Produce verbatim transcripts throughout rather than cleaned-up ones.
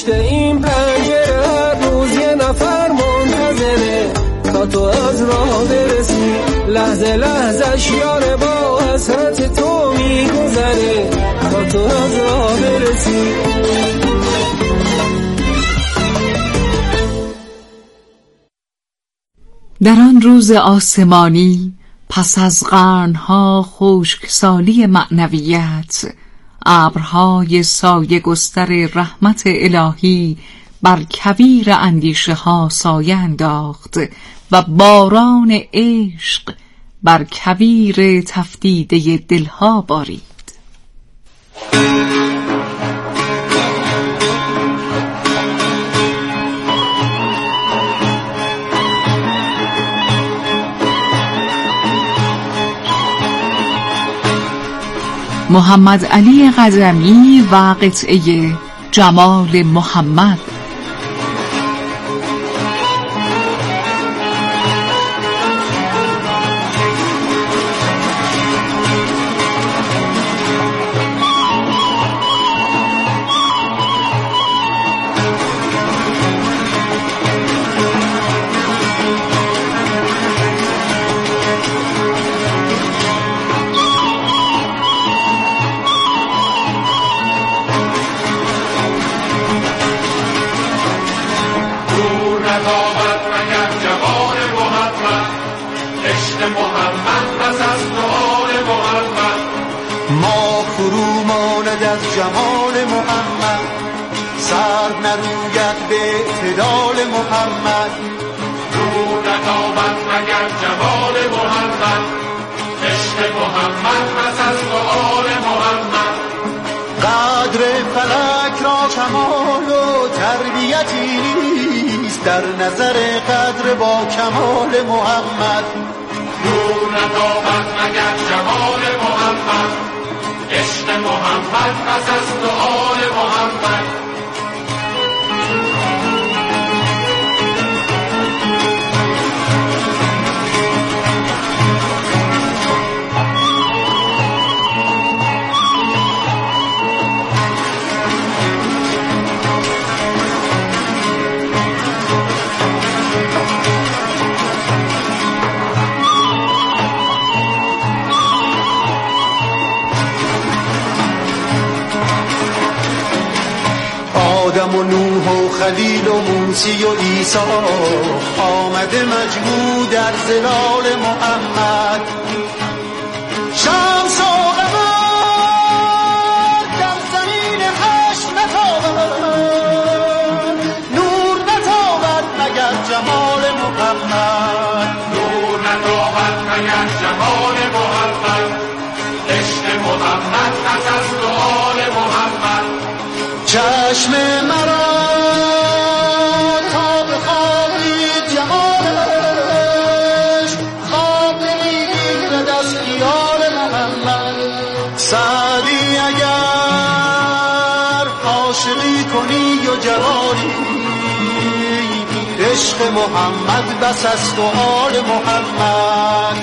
پشت این پنجره هر روز یه نفر منتظره تا تو از راه برسی، لحظه لحظهش یاره با حسرت تو میگذره تا تو از راه برسی. در آن روز آسمانی پس از قرنها خشکسالی معنویت، ابرهای سایه گستر رحمت الهی بر کویر اندیشه ها سایه انداخت و باران عشق بر کویر تفدیده دلها بارید. محمد علی قدمی و قطعه جمال محمد. از جمال محمد سر نروید به اعتدال محمد، رو ندامد مگر جمال محمد، عشق محمد پس از سؤال محمد. قدر فلک را کمال و تربیتی نیست در نظر قدر با کمال محمد، رو ندامد مگر جمال محمد، عشق محمد پس از سؤال محمد. آدم و نوح و خلیل و موسی و عیسی آمده مجموع در ظلال محمد، شمس و قمر در زمین حشر نتابد، نور نتابد مگر جمال محمد، نور نتابد مگر جمال محمد، عشق محمد پس از سؤال محمد. چشم مرا تا به خوابی جمالش خواب نمیگیرد از خیال محمد، سعدی اگر عاشقی کنی و جوانی عشق محمد بس از سؤال محمد.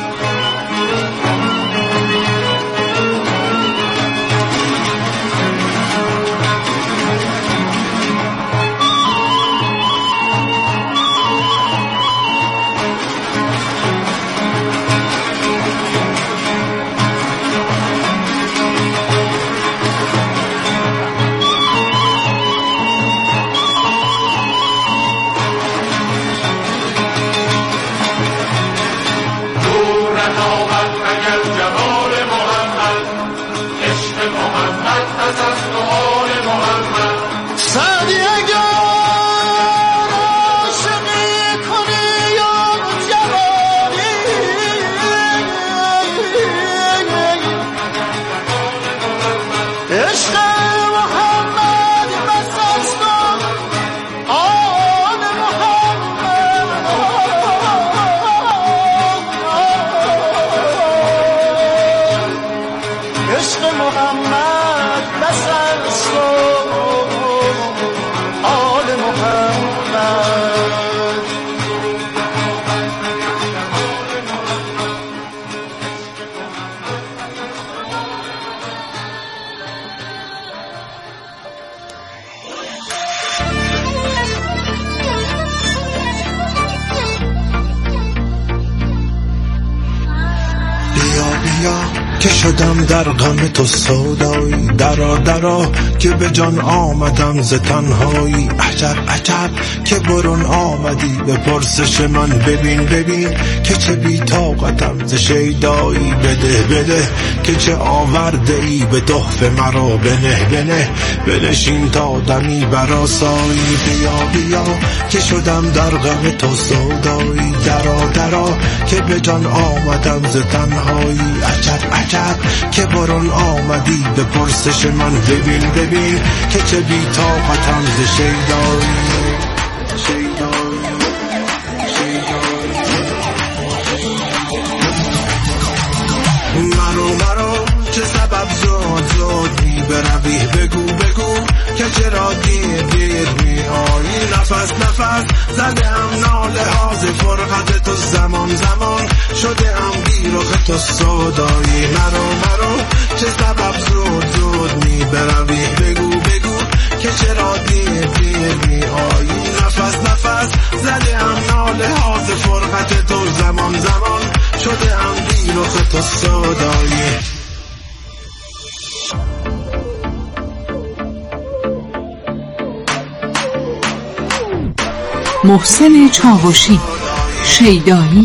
که شدم در غم تو سودایی، درا درا که به جان آمدم ز تنهایی. عجب عجب که برون آمدی به پرسش من، ببین ببین که چه بی طاقتم ز شیدایی. بده بده که چه آورده ای به تحفه مرا، بنه بنه بنشین تا دمی برآسایی. بیا بیا که شدم در غم تو سودایی، درا درا که به جان آمدم ز تنهایی. عجب عجب که برون آمدی به پرسش من، ببین ببین که چه بی طاقتم ز شیدایی. مرو مرو چه سبب زود زود می بروی، بگو بگو که چرا دیر دیر می آیی. نفس نفس زده ام ناله ها ز فرقت تو، زمان زمان شده ام بی رخ تو سودایی. مرو مرو چه سبب زود زود می بروی، بگو بگو که چرا دیر دیر می آیی. نفس نفس زده ام ناله ها ز فرقت تو، زمان زمان شده ام بی رخ تو سودایی. محسن چاوشی، شیدایی.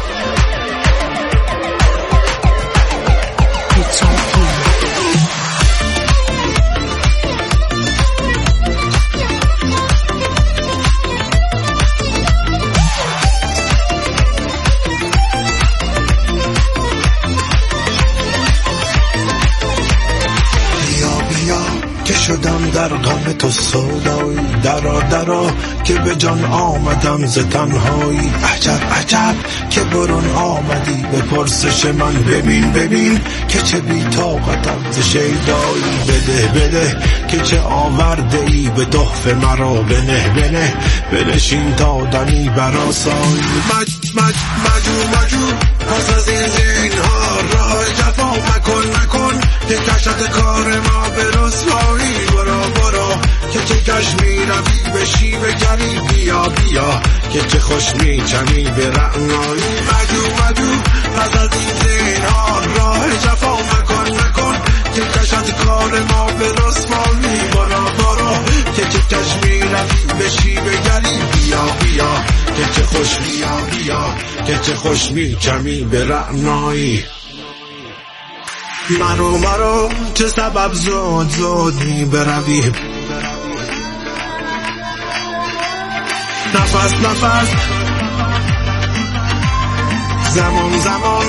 شدم در غم تو سودایی، درا درا که به جان آمدم ز تنهایی. عجب عجب که برون آمدی به پرسش من، ببین ببین که چه بی طاقتم ز شیدایی. بده بده که چه آورده ای به تحفه مرا، بنه بنه بنشین تا دمی برآسایی. مج مج مجو مجو پس از این زینهار راه جفا مکن مکن که کشت کار ما به رسوایی. برو برو که چه کش می روی به شیوه گری، بیا بیا که چه خوش می چمی به رعنایی. مجو مجو پس از این زینهار راه جفا مکن مکن که کشت کار ما به رسوایی. برو برو که چه کش می روی به شیوه گری، بیا بیا که چه خوش بیا بیا که چه خوش می چمی به رعنایی. مرو مرو چه سبب زود زود می بروی، نفس نفس زمان زمان.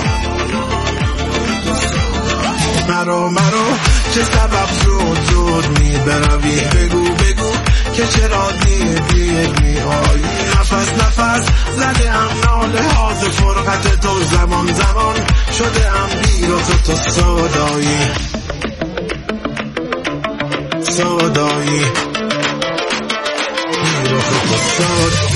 مرو مرو چه سبب زود زود می بروی، بگو بگو که چرا دیر دیر می آیی. نفس نفس زده ام ناله ها ز فرقت تو، زمان زمان شده ام بی رخ تو سودایی سودایی بی رخ تو سودایی.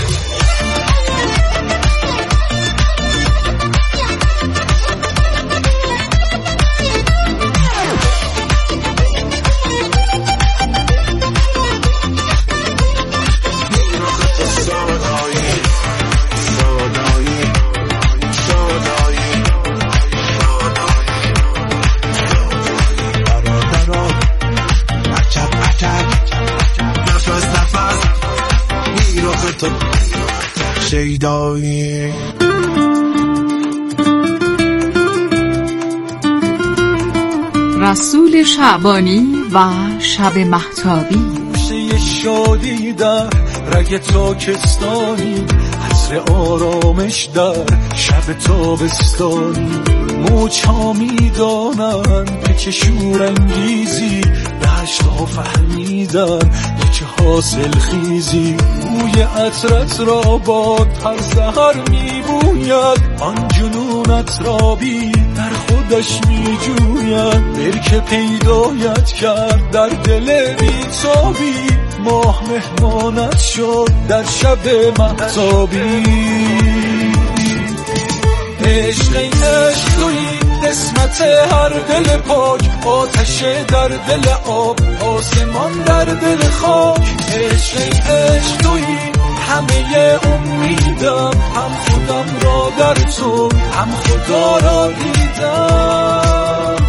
شیدایی. رسول شعبانی و شب مهتابی. گوشه شادی در رگ تاکستانی، عطر آرامش در شب تابستانی. موج‌ها می‌دانند که چه شورانگیزی دشت‌ها فهمیدن که چه حاصل خیزی. بوی عطرت را باد هر سحر می‌بوید، آن جنونت را بی در خودش می‌جوید. دل که پیدایت کرد در دل بی‌تابی، ماه مهمانت شد در شب مهتابی. عشق ای عشق تویی قسمت هر دل پاک، آتش در دل آب، آسمان در دل خاک. عشق ای عشق تویی همه امیدم، هم خودم را در تو هم خدا را دیدم.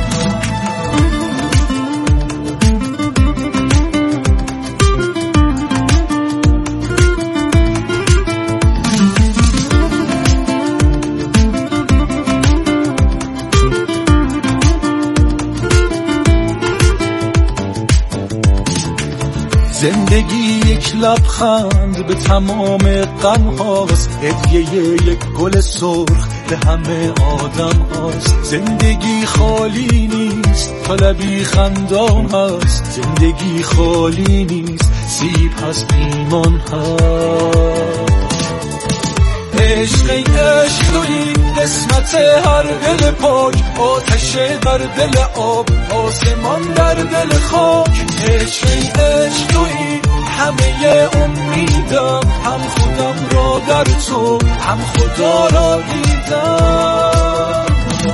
زندگی یک لبخند به تمام غم هاست، هدیه یک گل سرخ به همه آدم هاست. زندگی خالی نیست، طلبی خندان هست. زندگی خالی نیست، سیب هست، پیمان هست. عشق ای عشق تویی قسمت هر دل پاک، آتش در دل آب، آسمان در دل خاک. عشق ای عشق تویی همه امیدم، هم خودم را در تو، هم خدا را دیدم.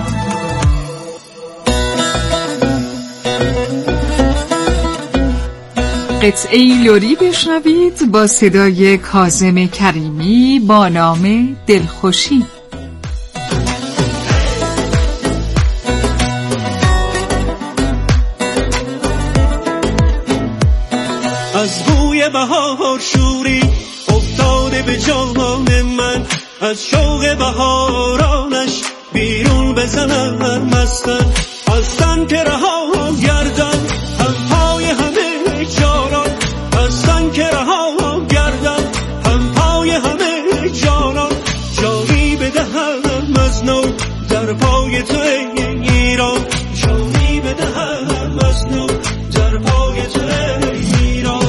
قطعه‌ای لری بشنوید با صدای کاظم کریمی با نام دلخوشی. از بوی بهار شوری افتاده به جان من، از شوق بهارانش بیرون بزنم مستن. از تن که رها گردن هم پای همه جانان، از تن که رها گردن هم پای همه جانان. جانی بدهم از نو در پای تو ای ایران، جانی بدهم از نو در پای تو ای ایران.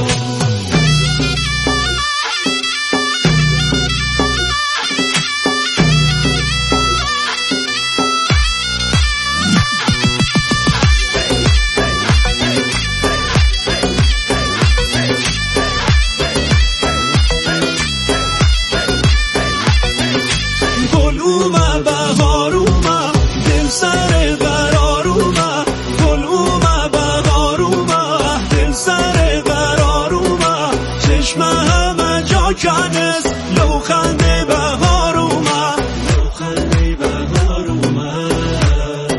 جانس لوخنده بهار اومد، لوخنده بهار اومد.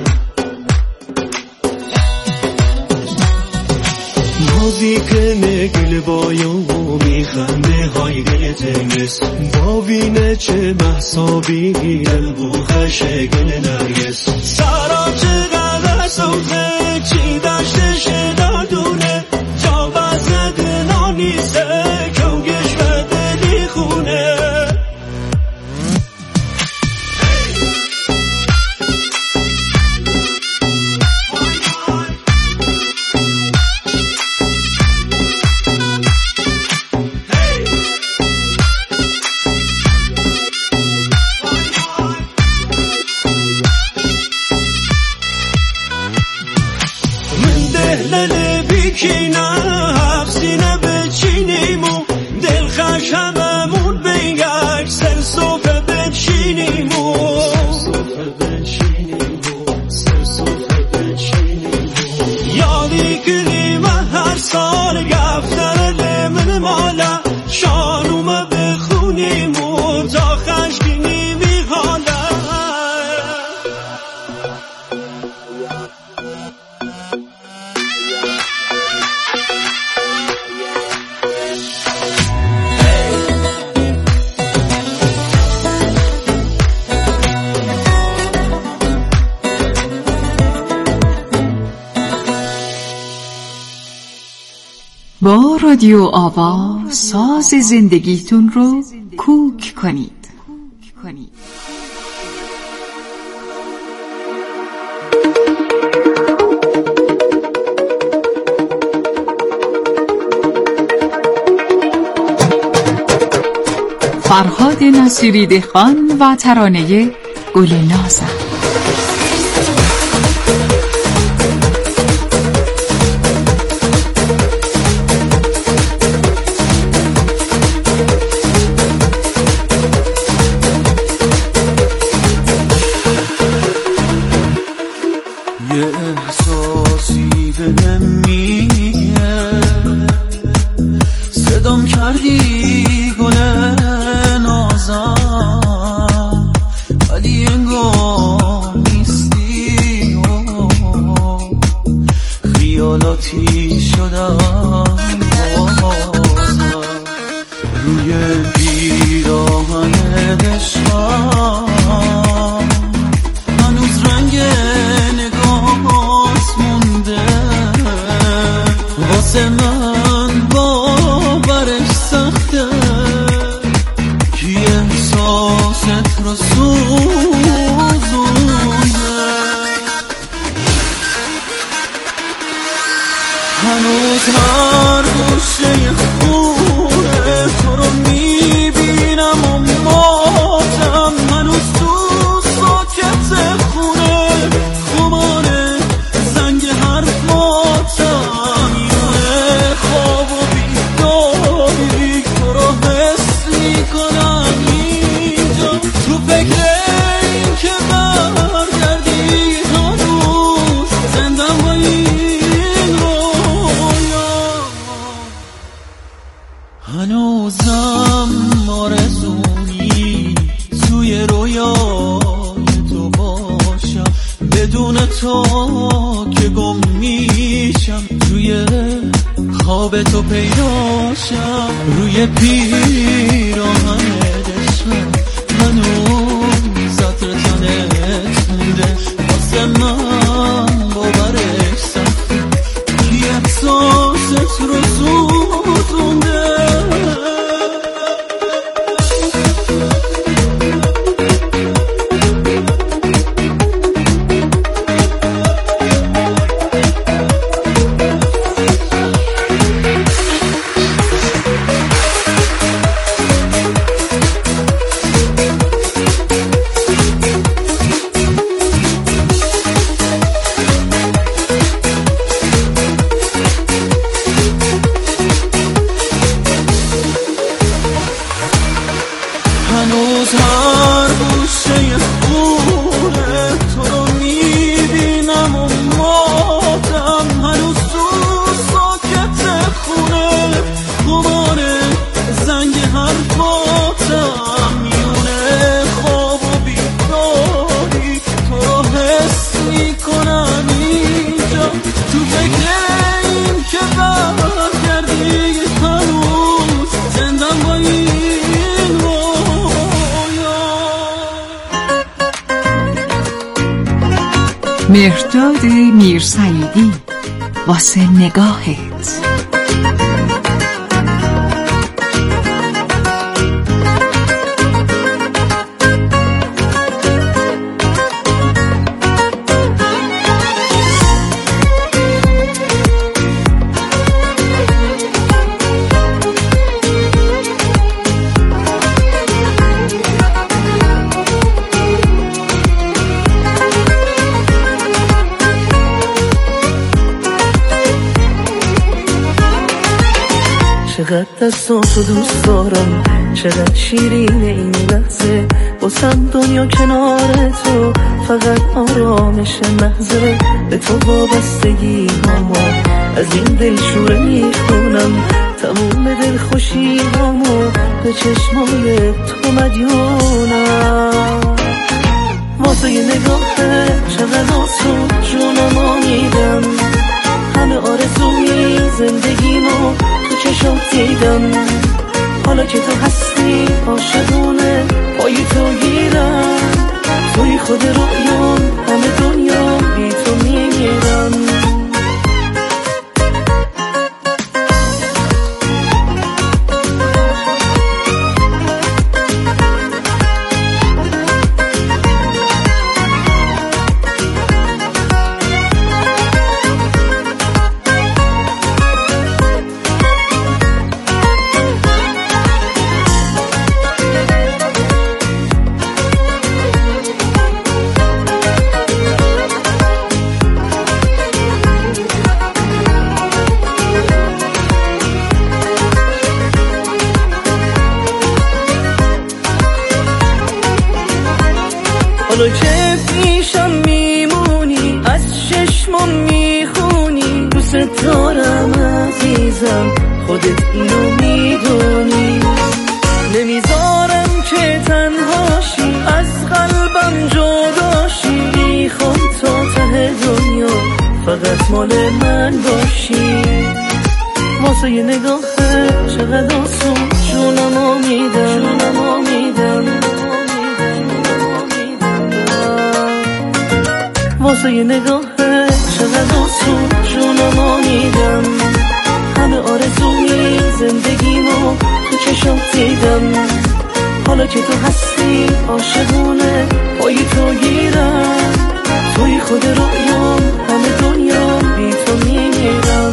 نازی که نگل بایو میخنده های گل تنگس، با وینه چه محصابی البوخش گل نرگس. سارا چه قدر سوزه چی داشتش دادونه، جا بزد نانیسه کونگش بده خونه. من دهلل بیکینه حفظینه بچینیمو، دلخش هممون بینگش سر صفه بچینیمو، سر صفه بچینیمو. یادی کلیم هر سال گفتر لمن مالا، شانومه بخونیمو تا خشکینی میخاله. با رادیو آوا ساز زندگیتون رو کوک کنید. فرهاد نصیری دهقان و ترانه گل نازم. یه احساسی بهم میگه صدام کردی گل نازم، ولی انگار نیستی و خیالاتی شدم بازم. روی پیراهن عشقم هنوز رنگ نگاهت مونده، واسه من با هنوزم آرزویی توی رویای تو باشم، بدون تو که گم میشم توی خواب تو پیداشم. روی پیراهن دشم هنوز عطر تنت مونده، واسه من باورش سخته کی احساست رو سوزونده. هنوز هر گوشه خونه تو رو میبینم و ماتم، هنوز تو ساکت خونه خماره زنگ حرفاتم، میونه خواب و بیداری تو رو حس میکنم اینجا، تو فکر این که برگردی هنوز زندم با این مهرداد میرسعیدی واسه نگاهت. چقدر دستاتو دوست دارم، چقدر شیرین این لحظه، واسم دنیا کنار تو فقط آرامش محضه. به تو وابستگی هامو از این دلشوره میخونم، تموم دل خوشی هامو به چشمای تو مدیونم. واسه یه نگاهه چقدر آسون جونمو میدم، همه آرزوی زندگیمو تو چشم دیدم. حالا که تو هستی عاشقونه پای تو گیرم، توی خود رویام همه دنیا بی تو میگیرم. حالا که پیشم میمونی از چشمم میخونی، دوست دارم عزیزم خودت اینو میدونی. نمیذارم که تنهاشی از قلبم جداشی، میخوام تا ته دنیا فقط مال من باشی. واسه یه نگاهه چقدر آسون جونمو میدم، جونمو میدم. واسه یه نگاهه چقدر آسون جونمو میدم، همه آرزوی زندگیمو تو چشم دیدم. حالا که تو هستی عاشقونه پای تو گیرم، توی خود رویام همه دنیا بی تو میگیرم.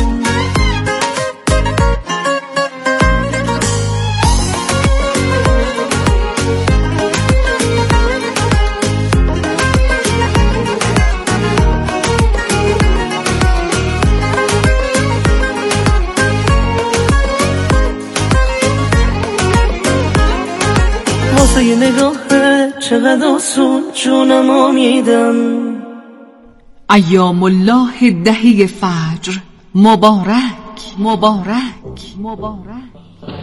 واسه یه نگاهه چقدر آسون جونمو میدم. ایام الله دهه فجر مبارک مبارک مبارک.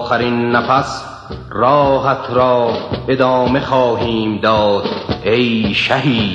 آخرین نفس راحت را ادامه خواهیم داد ای شهید.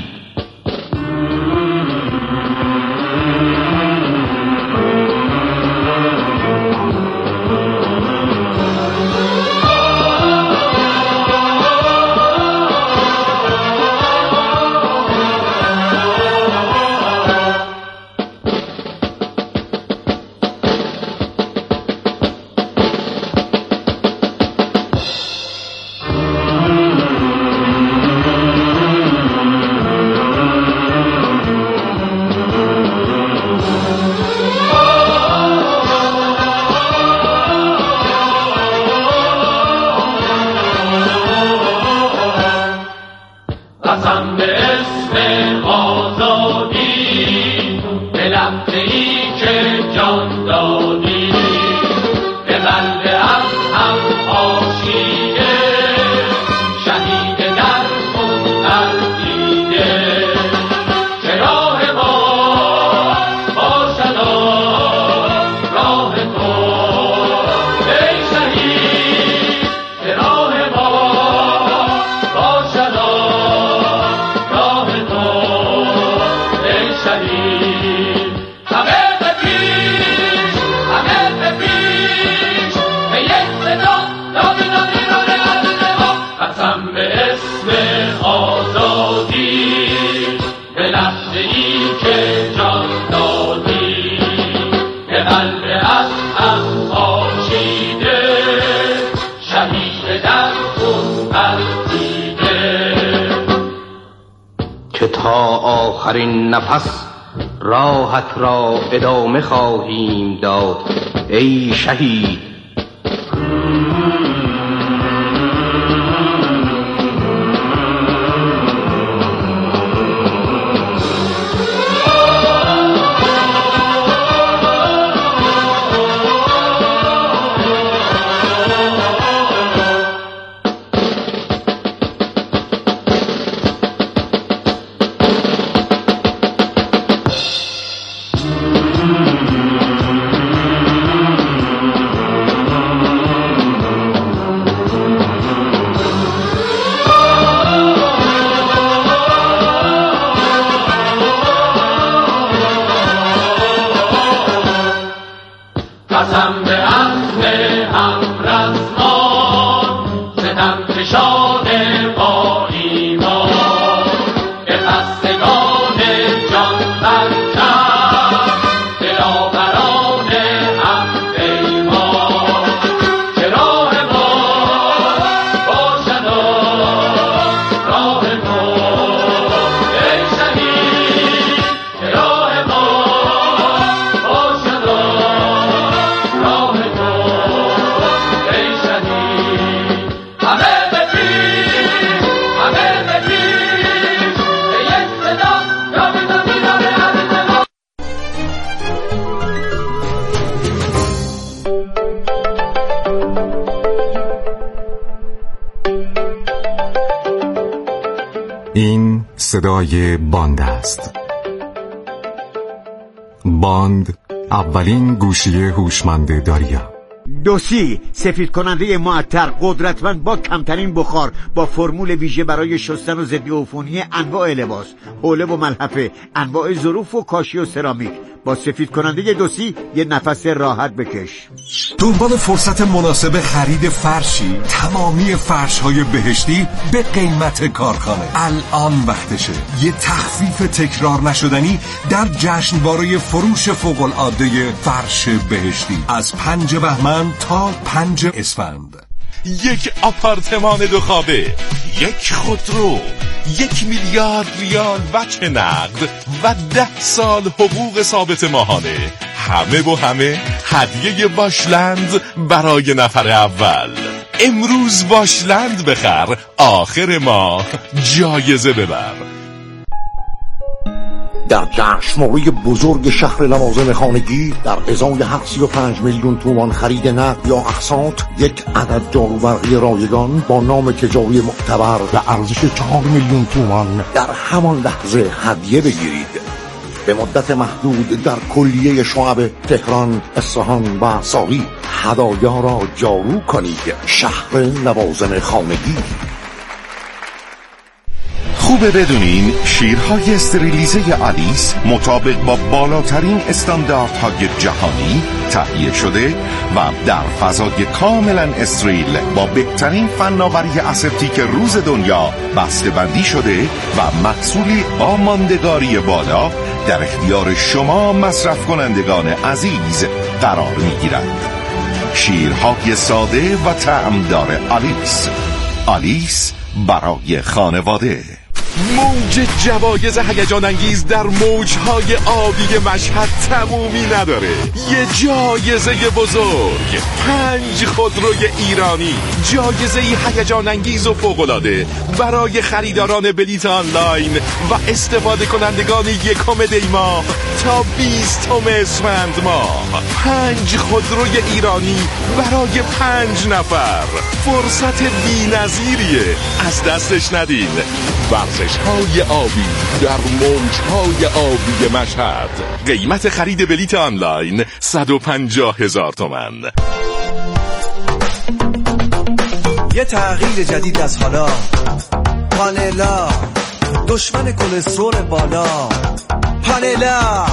آخرین نفس راحت را ادامه خواهیم داد ای شهید. این صدای باند است. باند، اولین گوشی هوشمند داریا. دوسی، سفید کننده معطر، قدرتمند با کمترین بخار، با فرمول ویژه برای شستن و ضد عفونی انواع لباس، حوله و ملحفه، انواع ظروف و کاشی و سرامیک. با سفید کننده دوسی یه نفس راحت بکش. دنبال فرصت مناسب خرید فرشی؟ تمامی فرش های بهشتی به قیمت کارخانه. الان وقتشه یه تخفیف تکرار نشدنی در جشنواره فروش فوق العاده فرش بهشتی از پنج بهمن تا پنج اسفند. یک آپارتمان دو خوابه، یک خودرو، یک میلیارد ریال وجه نقد و ده سال حقوق ثابت ماهانه. همه با همه هدیه واشلند برای نفر اول. امروز واشلند بخر، آخر ماه جایزه ببر. در جشنواره بزرگ شهر لوازم خانگی در ازای هفت سی و پنج میلیون تومان خرید نقد یا اقساط، یک عدد جاروبرقی رایگان با نام تجاری معتبر به ارزش چهار میلیون تومان در همان لحظه هدیه بگیرید. به مدت محدود در کلیه شعب تهران، اصفهان و ساری. هدایا را جارو کنید. شهر لوازم خانگی. خوبه بدونین شیرهای استریلیزه آلیس مطابق با بالاترین استانداردهای جهانی تهیه شده و در فضای کاملا استریل با بهترین فناوری اسپتیک روز دنیا بسته‌بندی شده و محصولی با ماندگاری بالا در اختیار شما مصرف کنندگان عزیز قرار می‌گیرد. شیرهای ساده و طعمدار آلیس. آلیس برای خانواده. موج جوایز هیجان انگیز در موجهای آبی مشهد تمومی نداره. یه جایزه بزرگ، پنج خودروی ایرانی، جایزه هیجان انگیز و فوق‌العاده برای خریداران بلیت آنلاین و استفاده کنندگان یکم دی ماه تا بیستم اسفند ماه. پنج خودروی ایرانی برای پنج نفر. فرصت بی‌نظیریه، از دستش ندین. ورزش های آبی در موج های آبی مشهد. قیمت خرید بلیت آنلاین صد و پنجاه هزار تومان. یه تغییر جدید از حالا. پانلا دشمن کلسترول بالا. پانلا